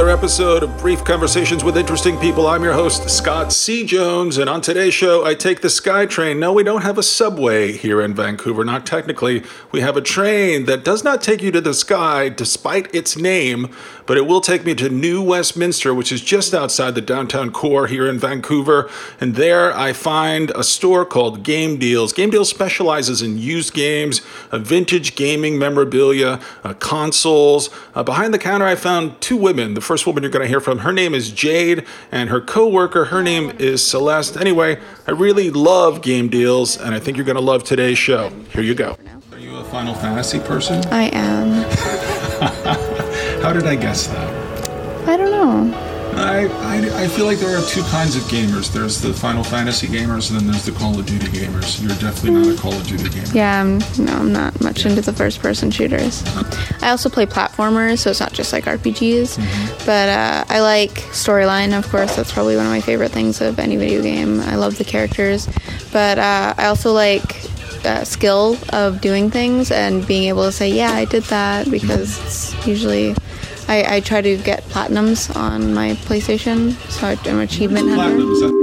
another episode of Brief Conversations with Interesting People. I'm your host, Scott C. Jones, and on today's show, I take the SkyTrain. No, we don't have a subway here in Vancouver, not technically. We have a train that does not take you to the sky, despite its name, but it will take me to New Westminster, which is just outside the downtown core here in Vancouver, and there I find a store called Game Deals. Game Deals specializes in used games, vintage gaming memorabilia, consoles. Behind the counter, I found two women. The first woman you're going to hear from, her name is Jade, and her co-worker, her name is Celeste. Anyway, I really love Game Deals, and I think you're going to love today's show. Here you go. Are you a Final Fantasy person? I am. How did I guess that? I don't know. I feel like there are two kinds of gamers. There's the Final Fantasy gamers, and then there's the Call of Duty gamers. You're definitely not a Call of Duty gamer. Yeah, I'm not much into the first-person shooters. I also play platformers, so it's not just like RPGs. But I like storyline, of course. That's probably one of my favorite things of any video game. I love the characters. But I also like skill of doing things and being able to say, yeah, I did that, because it's usually... I try to get platinums on my PlayStation, so I'm an achievement hunter.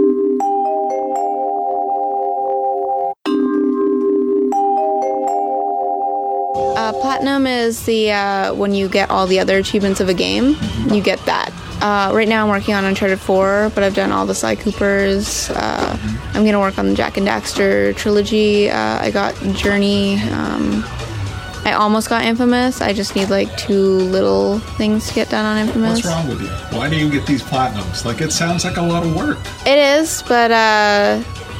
Platinum is the when you get all the other achievements of a game, you get that. Right now I'm working on Uncharted 4, but I've done all the Sly Coopers. I'm going to work on the Jak and Daxter trilogy. I got Journey. I almost got Infamous. I just need like 2 little things to get done on Infamous. What's wrong with you? Why do you get these platinums? Like, it sounds like a lot of work. It is, but I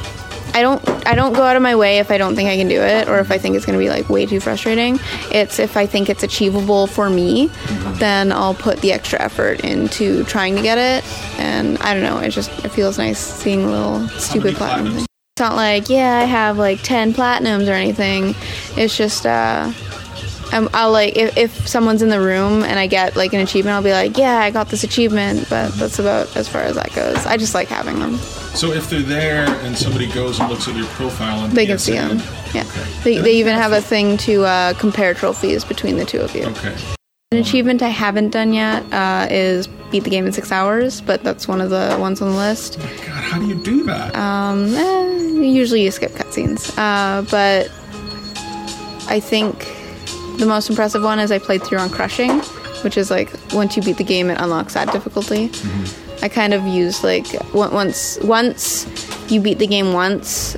don't go out of my way if I don't think I can do it, or if I think it's going to be like way too frustrating. It's if I think it's achievable for me, then I'll put the extra effort into trying to get it. And I don't know, it feels nice seeing little stupid platinum things. It's not like, yeah, I have like 10 platinums or anything. It's just I'll like, if someone's in the room and I get like an achievement, I'll be like, yeah, I got this achievement, but that's about as far as that goes. I just like having them. So if they're there and somebody goes and looks at your profile and they can see them. Yeah. Okay. They even have a thing to compare trophies between the two of you. Okay. An achievement I haven't done yet is beat the game in 6 hours, but that's one of the ones on the list. Oh my God, how do you do that? Usually you skip cutscenes, but I think the most impressive one is I played through on Crushing, which is like once you beat the game, it unlocks that difficulty. I kind of used like once you beat the game once,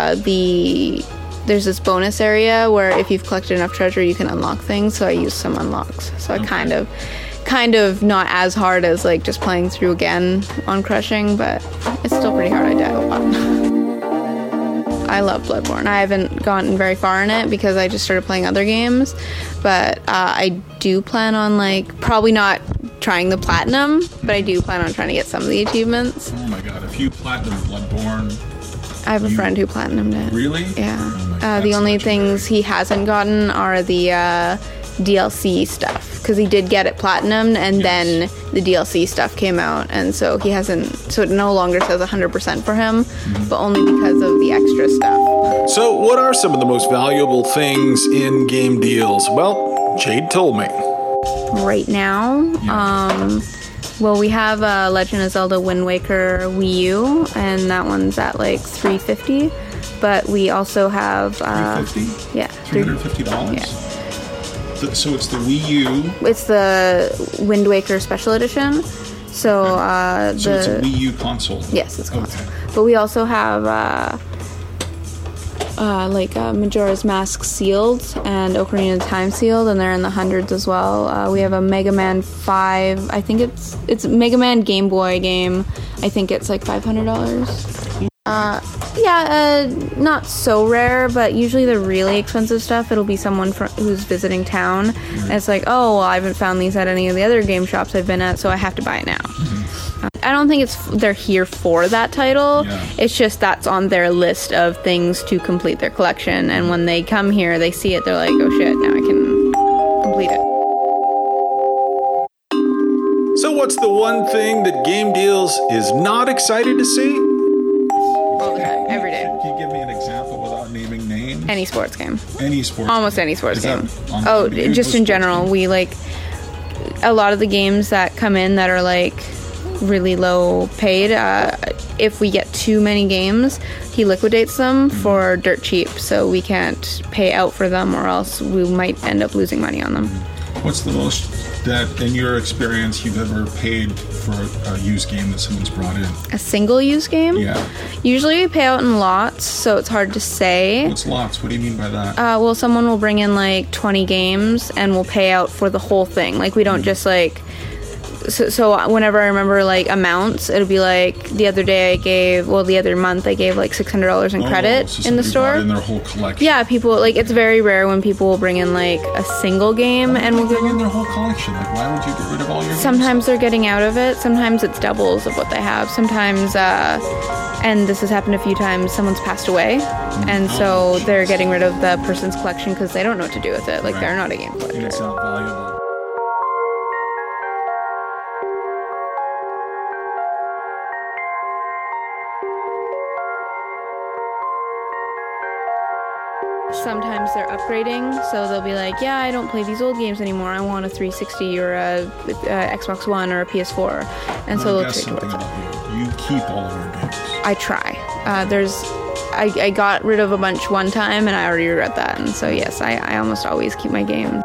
there's this bonus area where if you've collected enough treasure, you can unlock things. So I used some unlocks. So I kind of not as hard as like just playing through again on Crushing, but it's still pretty hard. I died a lot. I love Bloodborne. I haven't gotten very far in it because I just started playing other games, but I do plan on like probably not trying the platinum, but I do plan on trying to get some of the achievements. Oh my God, if you platinum Bloodborne... I have a friend who platinumed it. Really? Yeah. Oh the only things he hasn't gotten are the DLC stuff, because he did get it platinumed, and then the DLC stuff came out, and so he hasn't, so it no longer says 100% for him, but only because of the extra stuff. So what are some of the most valuable things in Game Deals? Well, Jade told me. Right now, well, we have Legend of Zelda Wind Waker Wii U, and that one's at like $350, but we also have $350? Yeah, $350. Yeah. So it's the Wii U. It's the Wind Waker Special Edition. So so it's a Wii U console. Yes, it's a console. Okay. But we also have Majora's Mask sealed and Ocarina of Time sealed, and they're in the hundreds as well. We have a Mega Man 5. I think it's Mega Man Game Boy game. I think it's like $500. Not so rare, but usually the really expensive stuff, it'll be someone who's visiting town, and it's like, oh, well, I haven't found these at any of the other game shops I've been at, so I have to buy it now. I don't think they're here for that title. It's just that's on their list of things to complete their collection, and when they come here, they see it, they're like, oh shit, now I can complete it. So what's the one thing that Game Deals is not excited to see? All the time, every day. Can you give me an example without naming names? Any sports game. Any sports Almost game. any sports game. Oh, just in general, we like... a lot of the games that come in that are like really low paid, if we get too many games, he liquidates them for dirt cheap, so we can't pay out for them, or else we might end up losing money on them. What's the most that, in your experience, you've ever paid for a used game that someone's brought in? A single used game? Yeah. Usually we pay out in lots, so it's hard to say. What's lots? What do you mean by that? Well, someone will bring in like 20 games and we'll pay out for the whole thing. Like, we don't just like... So whenever I remember like amounts, it'll be like the other month I gave like $600 in credit so in the store. In their whole collection. Yeah, people, like, it's very rare when people will bring in like a single game and we'll bring in their whole collection. Like, why would you get rid of all your games? Sometimes they're getting out of it. Sometimes it's doubles of what they have. Sometimes, and this has happened a few times, someone's passed away, and so they're getting rid of the person's collection because they don't know what to do with it. Like, they're not a game collector. And it's not valuable. Sometimes they're upgrading, so they'll be like, yeah, I don't play these old games anymore. I want a 360 or a Xbox One or a PS4. And so they'll trade towards it. You keep all of your games. I try. I got rid of a bunch one time, and I already regret that. And so, yes, I almost always keep my games.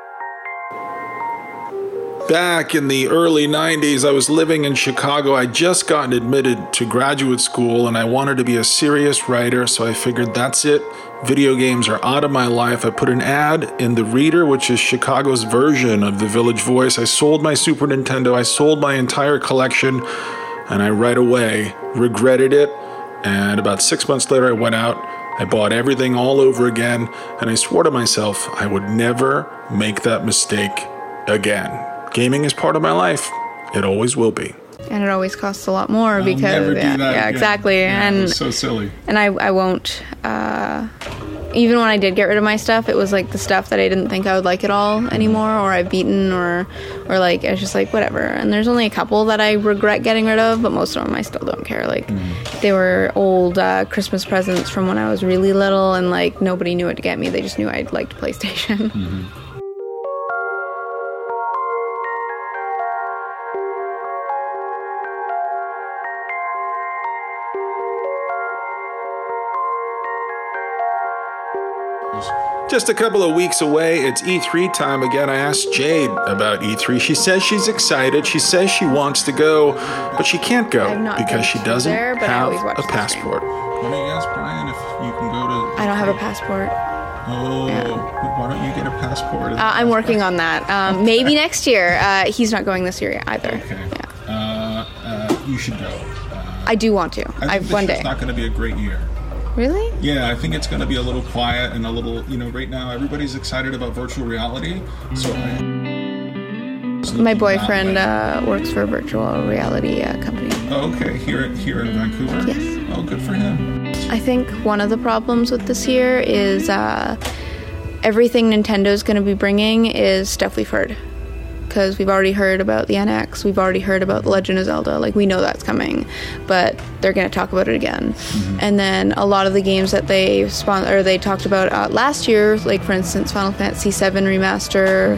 Back in the early 90s, I was living in Chicago. I'd just gotten admitted to graduate school, and I wanted to be a serious writer, so I figured that's it. Video games are out of my life. I put an ad in The Reader, which is Chicago's version of the Village Voice. I sold my Super Nintendo. I sold my entire collection, and I right away regretted it. And about 6 months later, I went out. I bought everything all over again, and I swore to myself I would never make that mistake again. Gaming is part of my life. It always will be. And it always costs a lot more because never do that again. Exactly. Yeah, and it's so silly. And I won't. Even when I did get rid of my stuff, it was like the stuff that I didn't think I would like at all anymore, or I've beaten, or like I was just like whatever. And there's only a couple that I regret getting rid of, but most of them I still don't care. Like they were old Christmas presents from when I was really little, and like nobody knew what to get me. They just knew I liked PlayStation. Mm-hmm. Just a couple of weeks away, it's E3 time again. I asked Jade about E3. She says she's excited. She says she wants to go, but she can't go because she doesn't have a passport. Why don't you ask Brian if you can go to... I don't have a passport. Oh, yeah. Why don't you get a passport? I'm working on that. Maybe next year. He's not going this year either. Okay. Yeah. You should go. I do want to. I think this year's not going to be a great year. Really? Yeah, I think it's going to be a little quiet and a little, right now everybody's excited about virtual reality. So my boyfriend works for a virtual reality company. Oh, okay. Here in Vancouver? Yes. Oh, good for him. I think one of the problems with this year is everything Nintendo's going to be bringing is stuff we've heard. Because we've already heard about the NX, we've already heard about The Legend of Zelda, like we know that's coming, but they're going to talk about it again. Mm-hmm. And then a lot of the games that they talked about last year, like for instance Final Fantasy VII Remaster,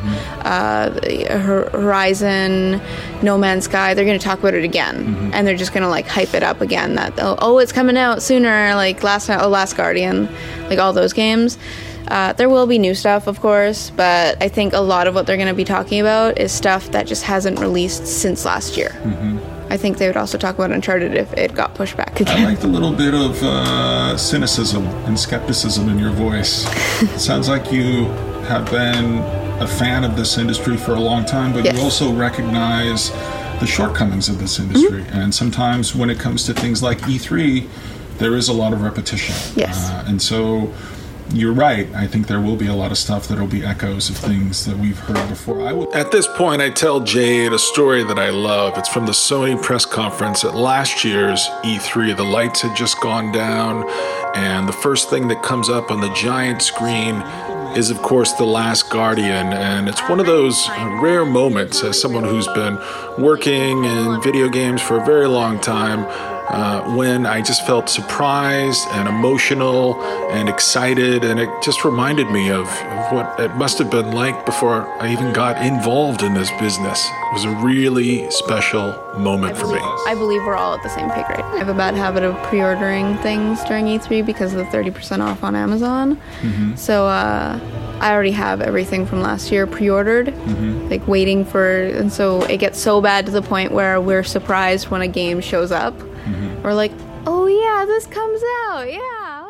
Horizon, No Man's Sky, they're going to talk about it again, and they're just going to like hype it up again that it's coming out sooner, like Last Guardian, like all those games. There will be new stuff, of course, but I think a lot of what they're going to be talking about is stuff that just hasn't released since last year. Mm-hmm. I think they would also talk about Uncharted if it got pushed back again. I liked a little bit of cynicism and skepticism in your voice. It sounds like you have been a fan of this industry for a long time, but you also recognize the shortcomings of this industry. Mm-hmm. And sometimes when it comes to things like E3, there is a lot of repetition. Yes. And so... You're right. I think there will be a lot of stuff that will be echoes of things that we've heard before. At this point, I tell Jade a story that I love. It's from the Sony press conference at last year's E3. The lights had just gone down, and the first thing that comes up on the giant screen is, of course, The Last Guardian. And it's one of those rare moments as someone who's been working in video games for a very long time. when I just felt surprised and emotional and excited, and it just reminded me of what it must have been like before I even got involved in this business. It was a really special moment for me. I believe we're all at the same pay grade. I have a bad habit of pre-ordering things during E3 because of the 30% off on Amazon. So I already have everything from last year pre-ordered, like waiting for, and so it gets so bad to the point where we're surprised when a game shows up. We're like, oh yeah, this comes out, yeah.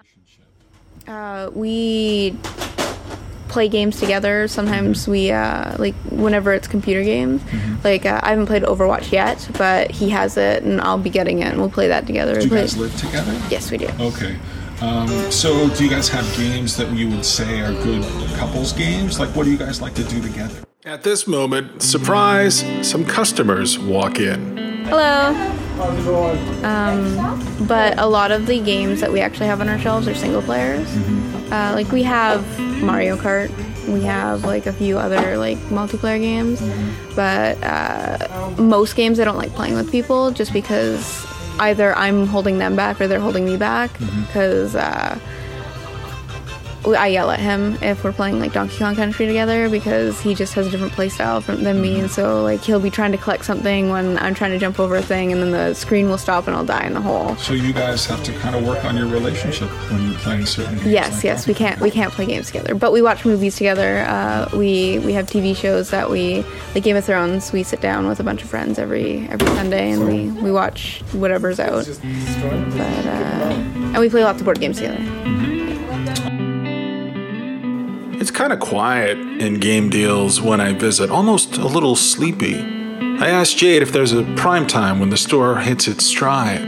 We play games together. Sometimes we, like, whenever it's computer games. Like, I haven't played Overwatch yet, but he has it, and I'll be getting it, and we'll play that together. Do you guys live together? Yes, we do. Okay. So do you guys have games that you would say are good couples games? Like, what do you guys like to do together? At this moment, surprise, some customers walk in. Hello. How's it going? But a lot of the games that we actually have on our shelves are single players. Like, we have Mario Kart. We have, like, a few other, like, multiplayer games. But most games I don't like playing with people just because either I'm holding them back or they're holding me back. Because I yell at him if we're playing, like, Donkey Kong Country together because he just has a different play style than me, and so, like, he'll be trying to collect something when I'm trying to jump over a thing, and then the screen will stop and I'll die in the hole. So you guys have to kind of work on your relationship when you're playing certain games. Yes, we can't play games together, but we watch movies together. We have TV shows that like Game of Thrones. We sit down with a bunch of friends every Sunday and we watch whatever's out. But and we play lots of board games together. It's kind of quiet in game deals when I visit, almost a little sleepy. I asked Jade if there's a prime time when the store hits its stride.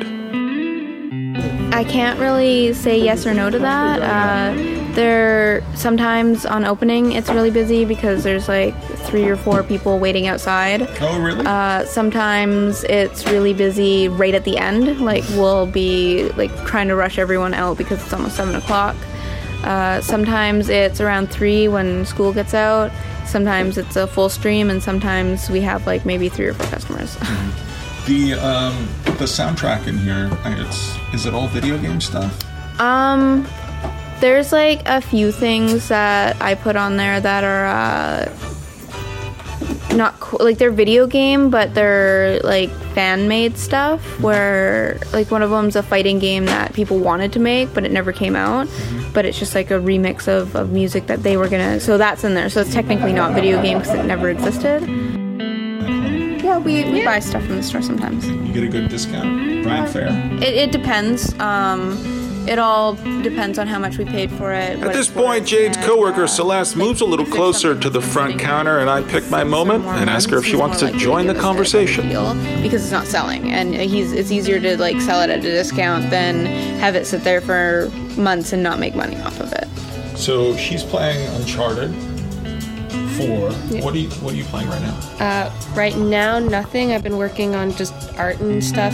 I can't really say yes or no to that. Sometimes on opening it's really busy because there's like 3 or 4 people waiting outside. Oh, really? Sometimes it's really busy right at the end. Like, we'll be like trying to rush everyone out because it's almost 7 o'clock. Sometimes it's around 3 when school gets out. Sometimes it's a full stream, and sometimes we have like maybe 3 or 4 customers. The soundtrack in here, is it all video game stuff? There's like a few things that I put on there that are not cool. Like, they're video game, but they're like fan-made stuff. Where like one of them's a fighting game that people wanted to make, but it never came out. But it's just like a remix of music that they were gonna. So that's in there. So it's technically not video game because it never existed. Yeah, we buy stuff from the store sometimes. You get a good discount, brand fair. It depends. It all depends on how much we paid for it. At this point, Jade's coworker Celeste moves a little closer to the front counter, and I pick my moment and ask her if she wants to join the conversation. Because it's not selling, and it's easier to like sell it at a discount than have it sit there for months and not make money off of it. So she's playing Uncharted 4. Yeah. What are you playing right now? Right now, nothing. I've been working on just art and stuff.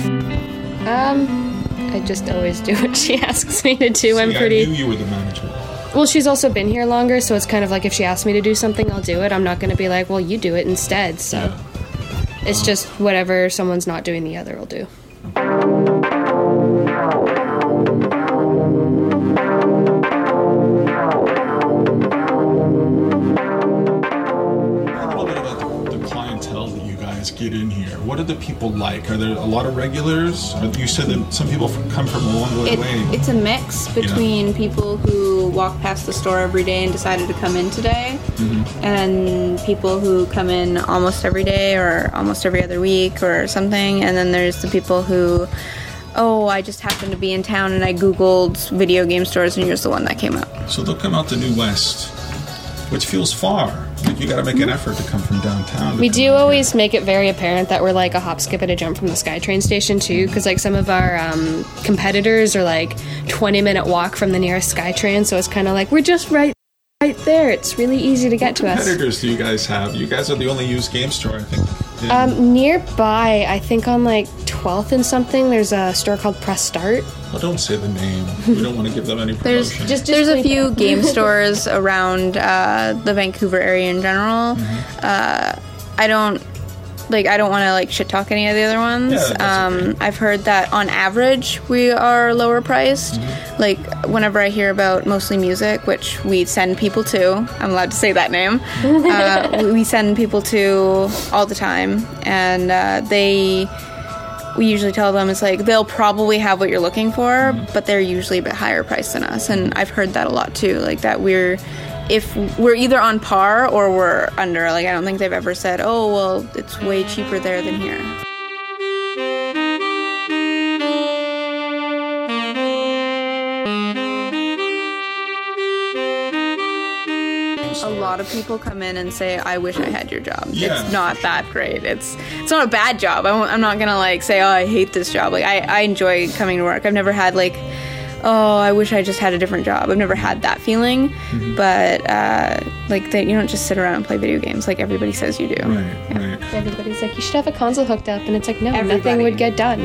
I just always do what she asks me to do. See, I knew you were the manager. Well, she's also been here longer, so it's kind of like if she asks me to do something, I'll do it. I'm not going to be like, well, you do it instead. So it's just whatever someone's not doing, the other will do. Get in here. What are the people like? Are there a lot of regulars? You said that some people come from a long way away. It's a mix between people who walk past the store every day and decided to come in today, and people who come in almost every day or almost every other week or something, and then there's the people who, I just happened to be in town and I Googled video game stores and yours the one that came up. So they'll come out to New West, which feels far. Like, you got to make an effort to come from downtown. We do always make it very apparent that we're like a hop, skip, and a jump from the SkyTrain station too, because like some of our competitors are like 20-minute walk from the nearest SkyTrain, so it's kind of like we're just right there. It's really easy to get to us. What competitors do you guys have? You guys are the only used game store, I think. Nearby, I think on like 12th and something, there's a store called Press Start. Well, don't say the name. We don't want to give them any promotion. There's a few game stores around the Vancouver area in general. like, I don't want to, like, shit talk any of the other ones. Yeah, that's okay. I've heard that on average we are lower priced. Like, whenever I hear about Mostly Music, which we send people to, I'm allowed to say that name, we send people to all the time, and we usually tell them it's like they'll probably have what you're looking for, but they're usually a bit higher priced than us. And I've heard that a lot too, like that if we're either on par or we're under. Like, I don't think they've ever said, oh, well, it's way cheaper there than here. A lot of people come in and say, I wish I had your job. Yeah. It's not that great. It's not a bad job. I'm not gonna like say, oh, I hate this job. Like, I enjoy coming to work. I've never had like, oh, I wish I just had a different job. I've never had that feeling. But like, you don't just sit around and play video games like everybody says you do. Right. Everybody's like, you should have a console hooked up, and it's like, no, Everybody. nothing would get done.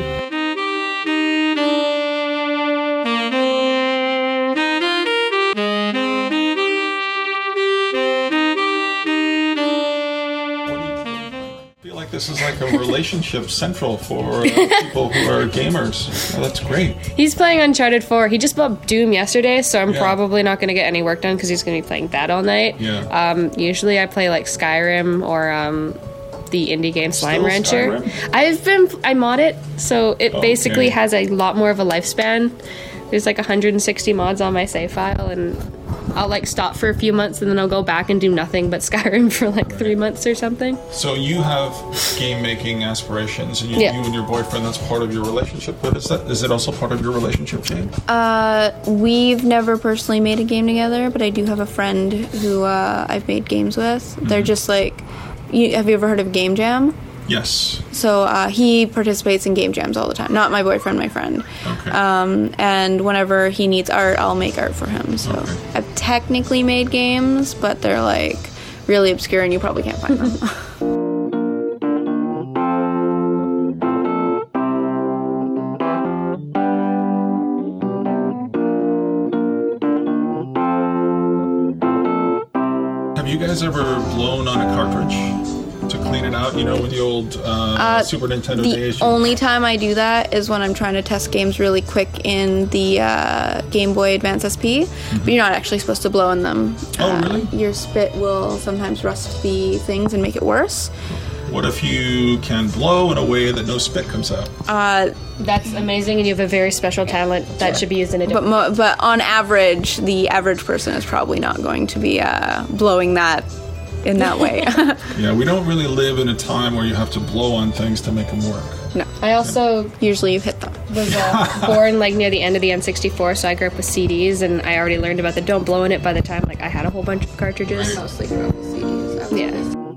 This is like a relationship central for people who are gamers. Oh, that's great. He's playing Uncharted 4. He just bought Doom yesterday, so I'm probably not going to get any work done because he's going to be playing that all night. Yeah. Usually I play like Skyrim or the indie game Slime Still Rancher. Skyrim? I mod it, so it basically Okay. has a lot more of a lifespan. There's like 160 mods on my save file, and I'll like stop for a few months and then I'll go back and do nothing but Skyrim for like 3 months or something. So you have game making aspirations, and you and your boyfriend, that's part of your relationship. But is it also part of your relationship, Jane? We've never personally made a game together, but I do have a friend who I've made games with. They're just like, have you ever heard of Game Jam? Yes. So he participates in game jams all the time. Not my boyfriend, my friend. Okay. And whenever he needs art, I'll make art for him. So I've technically made games, but they're like really obscure and you probably can't find them. Have you guys ever blown on a cartridge to clean it out? You know, with the old Super Nintendo days. The only time I do that is when I'm trying to test games really quick in the Game Boy Advance SP, but you're not actually supposed to blow in them. Oh, really? Your spit will sometimes rust the things and make it worse. What if you can blow in a way that no spit comes out? That's amazing, and you have a very special talent that should be used in a different... But on average, the average person is probably not going to be blowing that in that way. Yeah, we don't really live in a time where you have to blow on things to make them work. No. I also Usually you hit them. was born like near the end of the N64, so I grew up with CDs, and I already learned about the don't blow in it by the time like I had a whole bunch of cartridges. Mostly grew up with CDs. Yeah.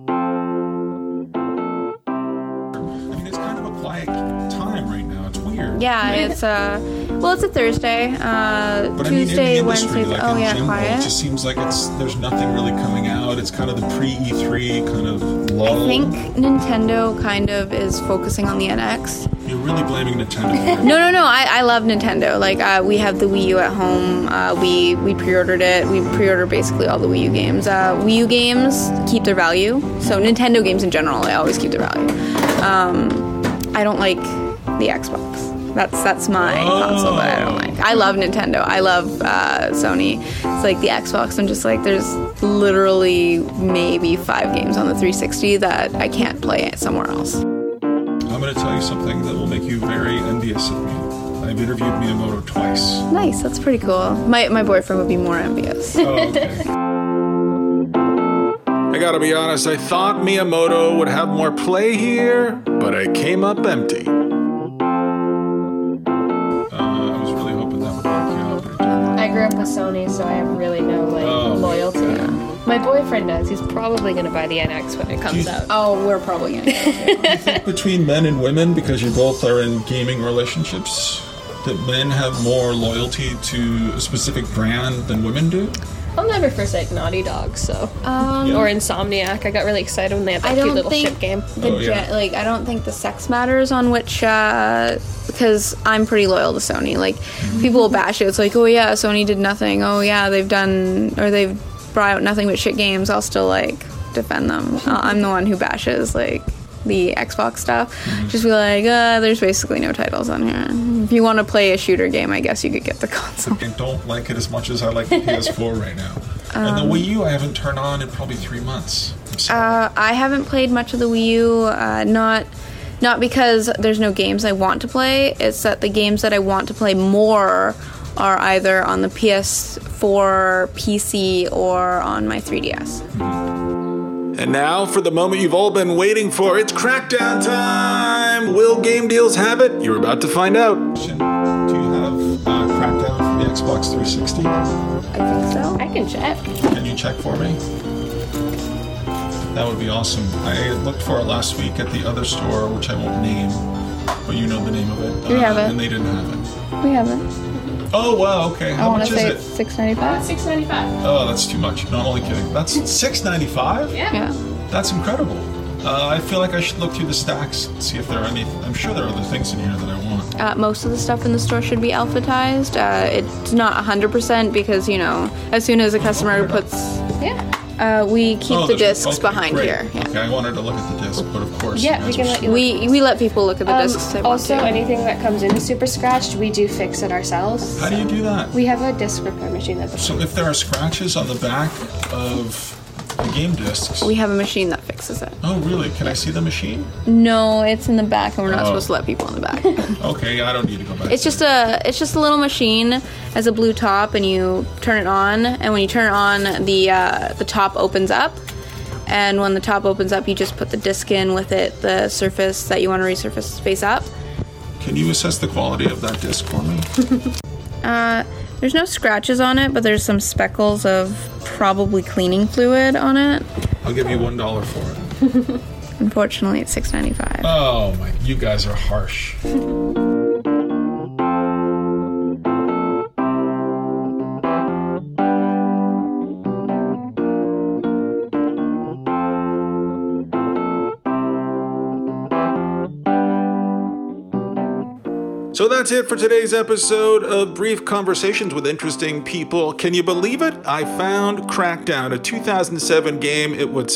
I mean, it's kind of a quiet time right now. It's weird. Yeah, it's it's a Thursday. But I mean, in the Tuesday, industry, Wednesday. like in general, quiet. it just seems like there's nothing really coming out. It's kind of the pre-E3 kind of lull. I think Nintendo kind of is focusing on the NX. You're really blaming Nintendo. No. I love Nintendo. Like, we have the Wii U at home. We pre-ordered it. We pre-order basically all the Wii U games. Wii U games keep their value. So Nintendo games in general, they always keep their value. I don't like the Xbox. That's my console that I don't like. I love Nintendo. I love Sony. It's like the Xbox. I'm just like, there's literally maybe 5 games on the 360 that I can't play it somewhere else. I'm going to tell you something that will make you very envious of me. I've interviewed Miyamoto twice. Nice. That's pretty cool. My boyfriend would be more envious. Oh, okay. I gotta be honest, I thought Miyamoto would have more play here, but I came up empty. I was really hoping that would work out, but it didn't. I grew up with Sony, so I have really no loyalty. My boyfriend does. He's probably going to buy the NX when it comes out. Oh, we're probably gonna go. Between men and women, because you both are in gaming relationships, that men have more loyalty to a specific brand than women do? I'll never forsake Naughty Dog, so. Or Insomniac. I got really excited when they had that cute little ship game. I don't think the sex matters on which, because I'm pretty loyal to Sony. Like, people will bash it. It's like, oh yeah, Sony did nothing. Oh yeah, they've brought out nothing but shit games. I'll still, like, defend them. I'm the one who bashes, like, the Xbox stuff, just be like, there's basically no titles on here. If you want to play a shooter game, I guess you could get the console. I don't like it as much as I like the PS4 right now. And the Wii U I haven't turned on in probably 3 months. I haven't played much of the Wii U, not because there's no games I want to play. It's that the games that I want to play more are either on the PS4, PC, or on my 3DS. And now for the moment you've all been waiting for. It's Crackdown time! Will Game Deals have it? You're about to find out. Do you have Crackdown for the Xbox 360? I think so. I can check. Can you check for me? That would be awesome. I looked for it last week at the other store, which I won't name, but you know the name of it. We have it. And they didn't have it. We have it. Oh, wow, okay. How much is it? $6.95. $6.95. Oh, that's too much. No, I'm only kidding. That's $6.95? Yeah. That's incredible. I feel like I should look through the stacks and see if there are any. I'm sure there are other things in here that I want. Most of the stuff in the store should be alphabetized. It's not 100% because, as soon as a customer puts... Yeah. We keep the discs behind great. here. Yeah. Okay, I wanted to look at the disc, but of course... Yeah, we can let you look. We let people look at the discs. Also, anything that comes in is super scratched, we do fix it ourselves. How do you do that? We have a disc repair machine that... So if there are scratches on the back of the game discs... We have a machine that fixes it. Oh, really? Can I see the machine? No, it's in the back, and we're not supposed to let people in the back. Okay, I don't need to go back. It's just a little machine, has a blue top, and you turn it on, and when you turn it on, the top opens up. And when the top opens up, you just put the disc in with it, the surface that you want to resurface face up. Can you assess the quality of that disc for me? There's no scratches on it, but there's some speckles of probably cleaning fluid on it. I'll give you $1 for it. Unfortunately, it's $6.95. Oh my, you guys are harsh. So that's it for today's episode of Brief Conversations with Interesting People. Can you believe it? I found Crackdown, a 2007 game. It was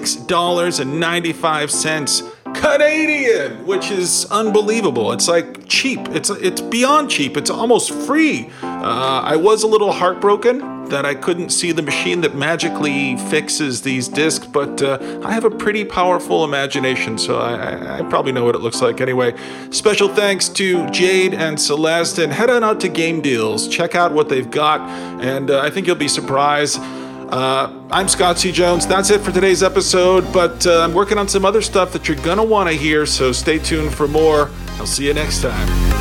$6.95 Canadian, which is unbelievable. It's like cheap. It's beyond cheap. It's almost free. I was a little heartbroken that I couldn't see the machine that magically fixes these discs, but I have a pretty powerful imagination, so I probably know what it looks like anyway. Special thanks to Jade and Celeste, and head on out to Game Deals. Check out what they've got, and I think you'll be surprised. I'm Scott C. Jones. That's it for today's episode, but I'm working on some other stuff that you're going to want to hear, so stay tuned for more. I'll see you next time.